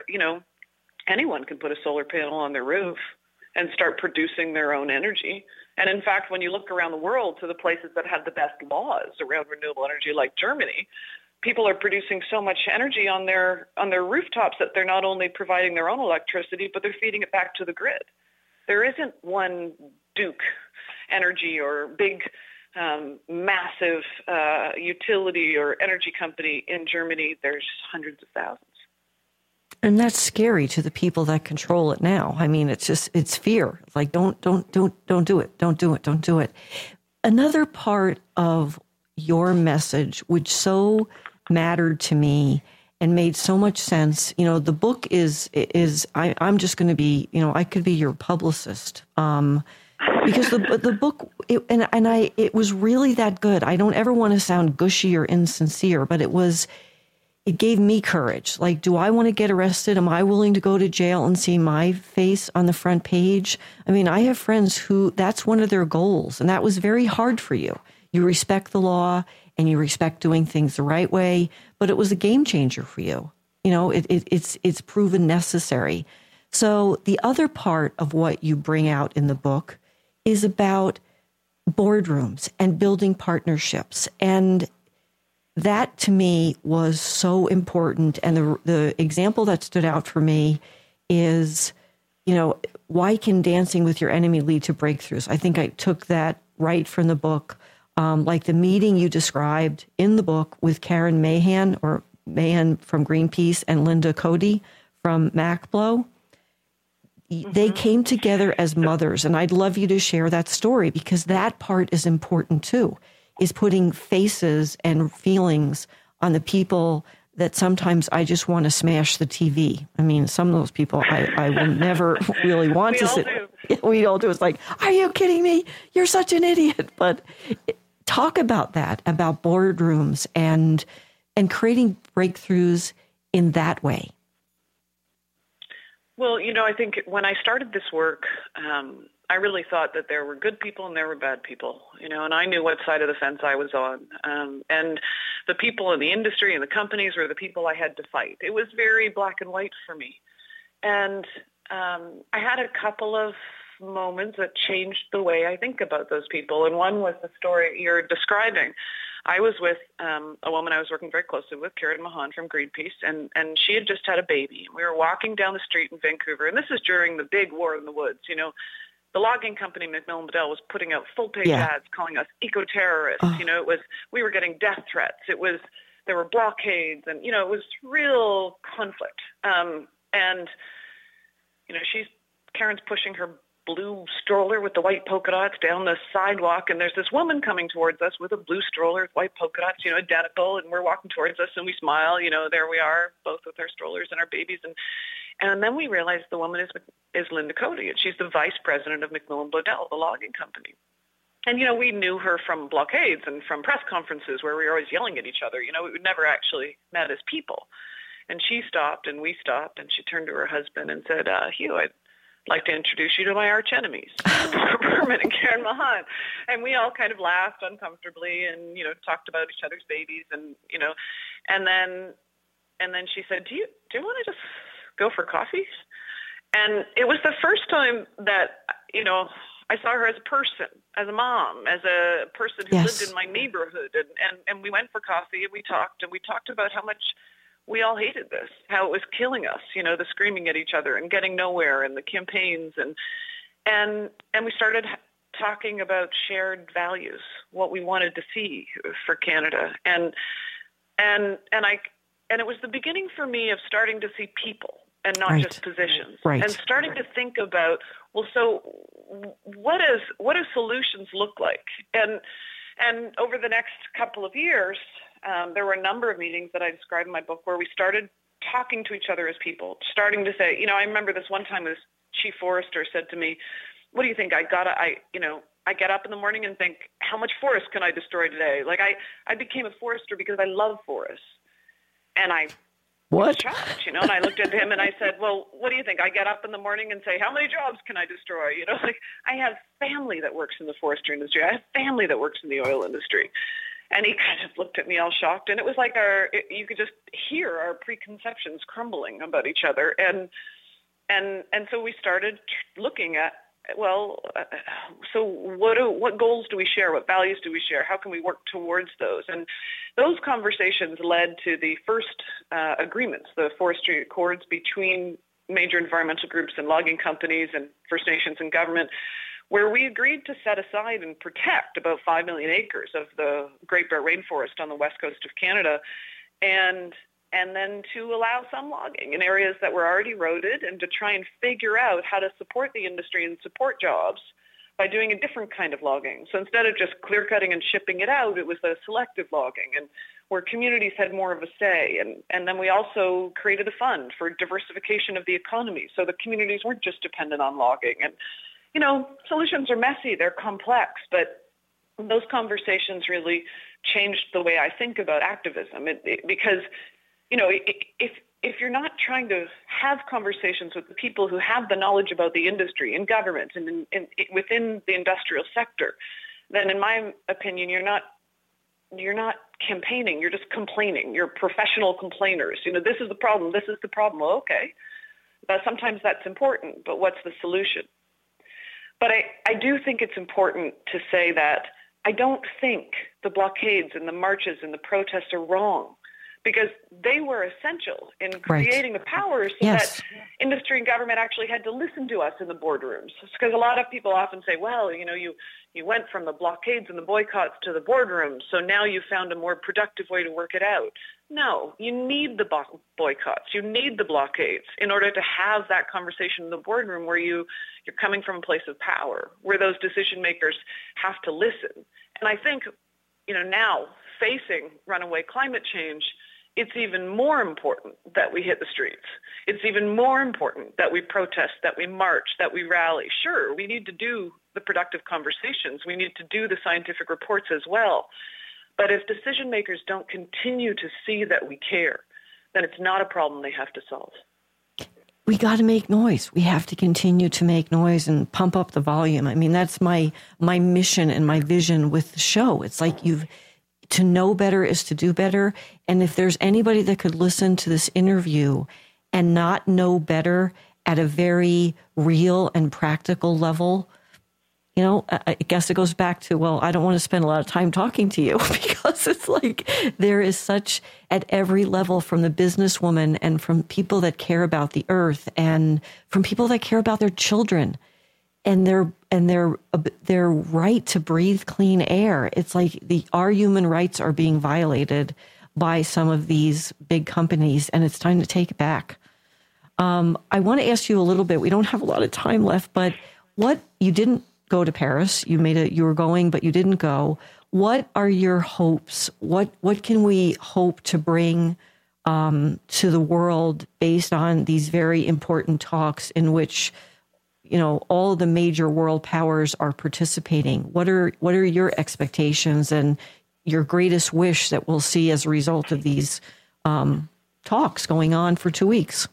anyone can put a solar panel on their roof and start producing their own energy. And in fact, when you look around the world to the places that have the best laws around renewable energy, like Germany, people are producing so much energy on their rooftops that they're not only providing their own electricity, but they're feeding it back to the grid. There isn't one Duke Energy or big, massive utility or energy company in Germany. There's hundreds of thousands. And that's scary to the people that control it now. I mean, it's fear. It's like, don't do it. Don't do it. Another part of your message, which so mattered to me and made so much sense, the book is I'm just going to be, I could be your publicist. Because the book, it was really that good. I don't ever want to sound gushy or insincere, but it gave me courage. Like, do I want to get arrested? Am I willing to go to jail and see my face on the front page? I mean, I have friends who that's one of their goals, and that was very hard for you. You respect the law and you respect doing things the right way, but it was a game changer for you. It's proven necessary. So the other part of what you bring out in the book is about boardrooms and building partnerships. And that to me was so important. And the example that stood out for me is, why can dancing with your enemy lead to breakthroughs? I think I took that right from the book. Like the meeting you described in the book with Karen Mahan from Greenpeace and Linda Cody from MacBlow. Mm-hmm. They came together as mothers. And I'd love you to share that story because that part is important too. Is putting faces and feelings on the people that sometimes I just want to smash the TV. I mean, some of those people I will never really want to sit. We all do. It's like, are you kidding me? You're such an idiot. But talk about that, about boardrooms and creating breakthroughs in that way. Well, I think when I started this work, I really thought that there were good people and there were bad people, and I knew what side of the fence I was on. And the people in the industry and the companies were the people I had to fight. It was very black and white for me. And I had a couple of moments that changed the way I think about those people. And one was the story you're describing. I was with a woman I was working very closely with, Karen Mahan from Greenpeace, and she had just had a baby. We were walking down the street in Vancouver, and this is during the big war in the woods, The logging company, McMillan Bedell, was putting out full-page ads calling us eco-terrorists. We were getting death threats. There were blockades, and, it was real conflict. Karen's pushing her blue stroller with the white polka dots down the sidewalk, and there's this woman coming towards us with a blue stroller with white polka dots, identical, and we're walking towards us, and we smile, there we are, both with our strollers and our babies, and then we realized the woman is Linda Cody, and she's the vice president of McMillan Bedell, the logging company. And, we knew her from blockades and from press conferences where we were always yelling at each other. We never actually met as people. And she stopped, and we stopped, and she turned to her husband and said, Hugh, I'd like to introduce you to my arch enemies, Berman and Karen Mahan. And we all kind of laughed uncomfortably and, talked about each other's babies and, and then she said, do you want to just go for coffee? And it was the first time that, I saw her as a person, as a mom, as a person who lived in my neighborhood. And we went for coffee and we talked about how much we all hated this, how it was killing us, the screaming at each other and getting nowhere and the campaigns. And we started talking about shared values, what we wanted to see for Canada. And it was the beginning for me of starting to see people and not just positions, and starting to think about, well, so what do solutions look like? And And over the next couple of years, there were a number of meetings that I described in my book where we started talking to each other as people, starting to say, I remember this one time this chief forester said to me, what do you think? I get up in the morning and think, how much forest can I destroy today? Like I became a forester because I love forests. And I was shocked, and I looked at him and I said, well, what do you think? I get up in the morning and say, how many jobs can I destroy? Like I have family that works in the forestry industry. I have family that works in the oil industry. And he kind of looked at me all shocked. And it was like you could just hear our preconceptions crumbling about each other. And so we started looking at, so what goals do we share? What values do we share? How can we work towards those? And those conversations led to the first agreements, the forestry accords between major environmental groups and logging companies and First Nations and government, where we agreed to set aside and protect about 5 million acres of the Great Bear Rainforest on the west coast of Canada, and then to allow some logging in areas that were already eroded, and to try and figure out how to support the industry and support jobs by doing a different kind of logging. So instead of just clear cutting and shipping it out, it was a selective logging, and where communities had more of a say. And then we also created a fund for diversification of the economy, so the communities weren't just dependent on logging. And solutions are messy, they're complex, but those conversations really changed the way I think about activism. Because if you're not trying to have conversations with the people who have the knowledge about the industry in government and within the industrial sector, then in my opinion, you're not campaigning, you're just complaining. You're professional complainers. This is the problem, this is the problem. Well, okay. But sometimes that's important, but what's the solution? But I do think it's important to say that I don't think the blockades and the marches and the protests are wrong, because they were essential in creating the power so that industry and government actually had to listen to us in the boardrooms. Because a lot of people often say, well, you went from the blockades and the boycotts to the boardrooms, so now you found a more productive way to work it out. No, you need the boycotts, you need the blockades in order to have that conversation in the boardroom where you're coming from a place of power, where those decision makers have to listen. And I think, now facing runaway climate change, it's even more important that we hit the streets. It's even more important that we protest, that we march, that we rally. Sure, we need to do the productive conversations. We need to do the scientific reports as well. But if decision makers don't continue to see that we care, then it's not a problem they have to solve. We got to make noise. We have to continue to make noise and pump up the volume. I mean, that's my mission and my vision with the show. It's like to know better is to do better. And if there's anybody that could listen to this interview and not know better at a very real and practical level, I guess it goes back to, I don't want to spend a lot of time talking to you, because it's like there is such at every level, from the businesswoman and from people that care about the earth and from people that care about their children and their right to breathe clean air. It's like our human rights are being violated by some of these big companies, and it's time to take it back. I want to ask you a little bit. We don't have a lot of time left, but you didn't go to Paris. You were going, but you didn't go. What are your hopes? What can we hope to bring to the world based on these very important talks in which all the major world powers are participating? What are your expectations and your greatest wish that we'll see as a result of these talks going on for 2 weeks?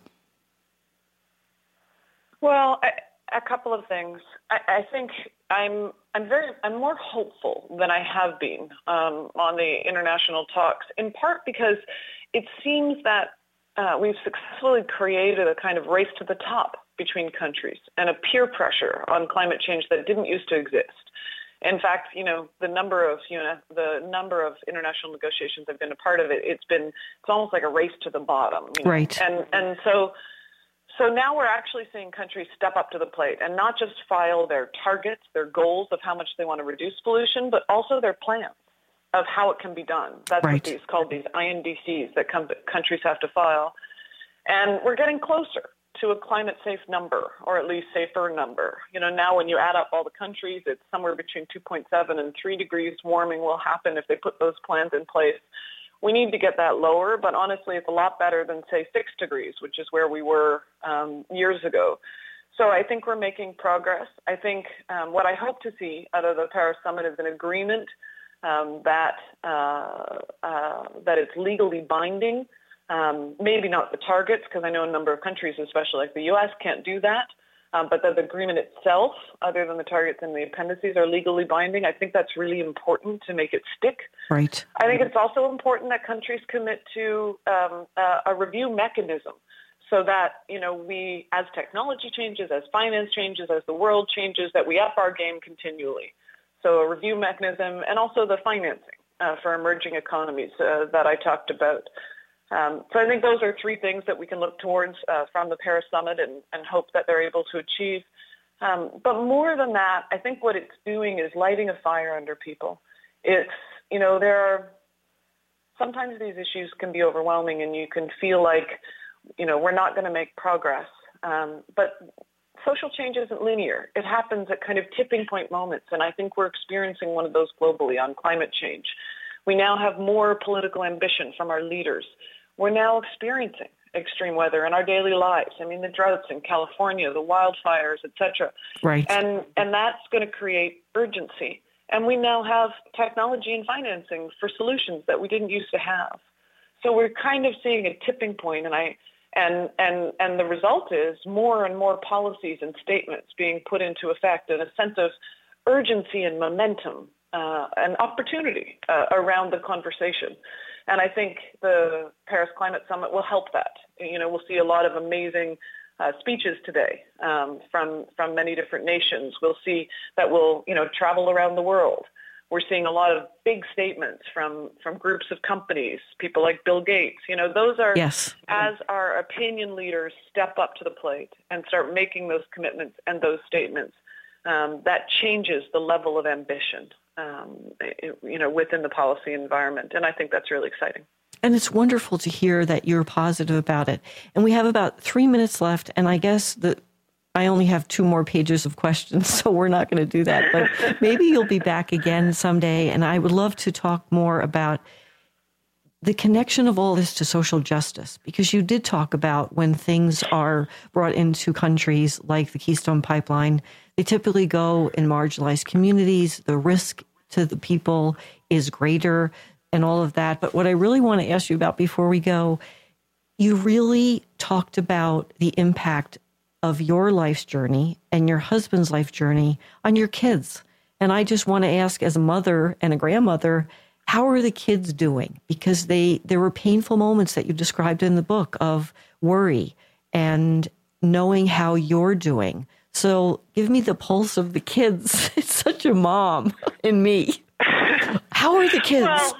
Well, a couple of things. I think I'm more hopeful than I have been on the international talks, in part because it seems that we've successfully created a kind of race to the top between countries and a peer pressure on climate change that didn't used to exist. In fact, the number of international negotiations I've been a part of, it's almost like a race to the bottom. Right. And so now we're actually seeing countries step up to the plate and not just file their targets, their goals of how much they want to reduce pollution, but also their plans of how it can be done. That's right. What these INDCs that countries have to file. And we're getting closer to a climate-safe number, or at least safer number. Now when you add up all the countries, it's somewhere between 2.7 and 3 degrees warming will happen if they put those plans in place. We need to get that lower, but honestly, it's a lot better than, say, 6 degrees, which is where we were years ago. So I think we're making progress. I think what I hope to see out of the Paris Summit is an agreement that it's legally binding. Maybe not the targets, because I know a number of countries, especially like the U.S., can't do that. But that the agreement itself, other than the targets and the appendices, are legally binding. I think that's really important to make it stick. Right. I think it's also important that countries commit to a review mechanism, so that we, as technology changes, as finance changes, as the world changes, that we up our game continually. So a review mechanism, and also the financing for emerging economies that I talked about. So I think those are 3 things that we can look towards from the Paris Summit and hope that they're able to achieve. But more than that, I think what it's doing is lighting a fire under people. It's, there are, sometimes these issues can be overwhelming and you can feel like, we're not going to make progress. But social change isn't linear. It happens at kind of tipping point moments, and I think we're experiencing one of those globally on climate change. We now have more political ambition from our leaders. We're now experiencing extreme weather in our daily lives. I mean, the droughts in California, the wildfires, et cetera. Right. And that's going to create urgency. And we now have technology and financing for solutions that we didn't used to have. So we're kind of seeing a tipping point, and the result is more and more policies and statements being put into effect, and a sense of urgency and momentum and opportunity around the conversation. And I think the Paris Climate Summit will help that. We'll see a lot of amazing speeches today from many different nations. We'll see that we'll, travel around the world. We're seeing a lot of big statements from groups of companies, people like Bill Gates. Those are, yes, as our opinion leaders step up to the plate and start making those commitments and those statements, that changes the level of ambition. Within the policy environment. And I think that's really exciting. And it's wonderful to hear that you're positive about it. And we have about 3 minutes left, and I guess that I only have 2 more pages of questions, so we're not going to do that. But maybe you'll be back again someday, and I would love to talk more about the connection of all this to social justice, because you did talk about when things are brought into countries like the Keystone Pipeline, they typically go in marginalized communities. The risk to the people is greater and all of that. But what I really want to ask you about before we go, you really talked about the impact of your life's journey and your husband's life journey on your kids. And I just want to ask, as a mother and a grandmother, how are the kids doing? Because there were painful moments that you described in the book of worry and knowing how you're doing. So give me the pulse of the kids. It's such a mom in me. How are the kids? Well,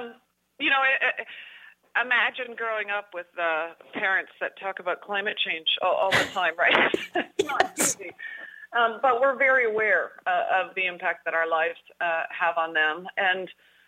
imagine growing up with parents that talk about climate change all the time, right? It's not easy. But we're very aware of the impact that our lives have on them. And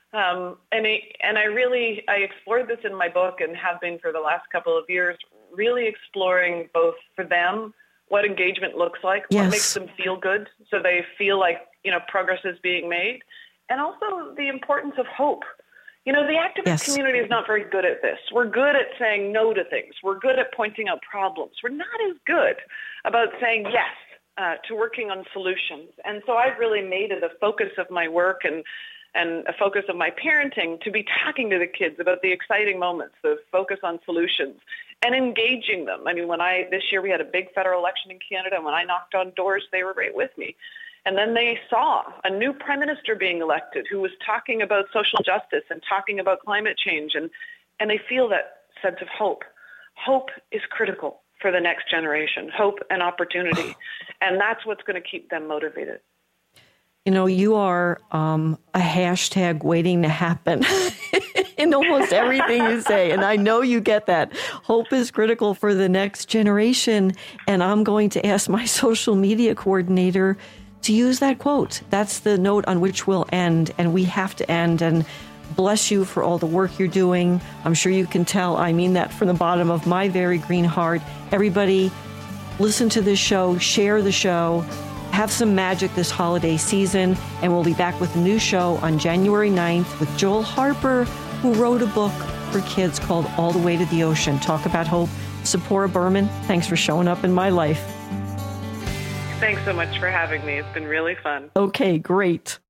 I explored this in my book and have been for the last couple of years, really exploring both for them what engagement looks like, yes, what makes them feel good, so they feel like, progress is being made, and also the importance of hope. The activist yes, community is not very good at this. We're good at saying no to things. We're good at pointing out problems. We're not as good about saying yes to working on solutions. And so I've really made it a focus of my work and a focus of my parenting to be talking to the kids about the exciting moments, the focus on solutions, and engaging them. I mean, this year we had a big federal election in Canada, and when I knocked on doors, they were right with me. And then they saw a new prime minister being elected who was talking about social justice and talking about climate change, and they feel that sense of hope. Hope is critical for the next generation, hope and opportunity, and that's what's going to keep them motivated. You are a hashtag waiting to happen in almost everything you say. And I know you get that. Hope is critical for the next generation. And I'm going to ask my social media coordinator to use that quote. That's the note on which we'll end. And we have to end. And bless you for all the work you're doing. I'm sure you can tell I mean that from the bottom of my very green heart. Everybody, listen to this show, share the show, have some magic this holiday season, and we'll be back with a new show on January 9th with Joel Harper, who wrote a book for kids called All the Way to the Ocean. Talk about hope. Sephora Berman, thanks for showing up in my life. Thanks so much for having me. It's been really fun. Okay, great.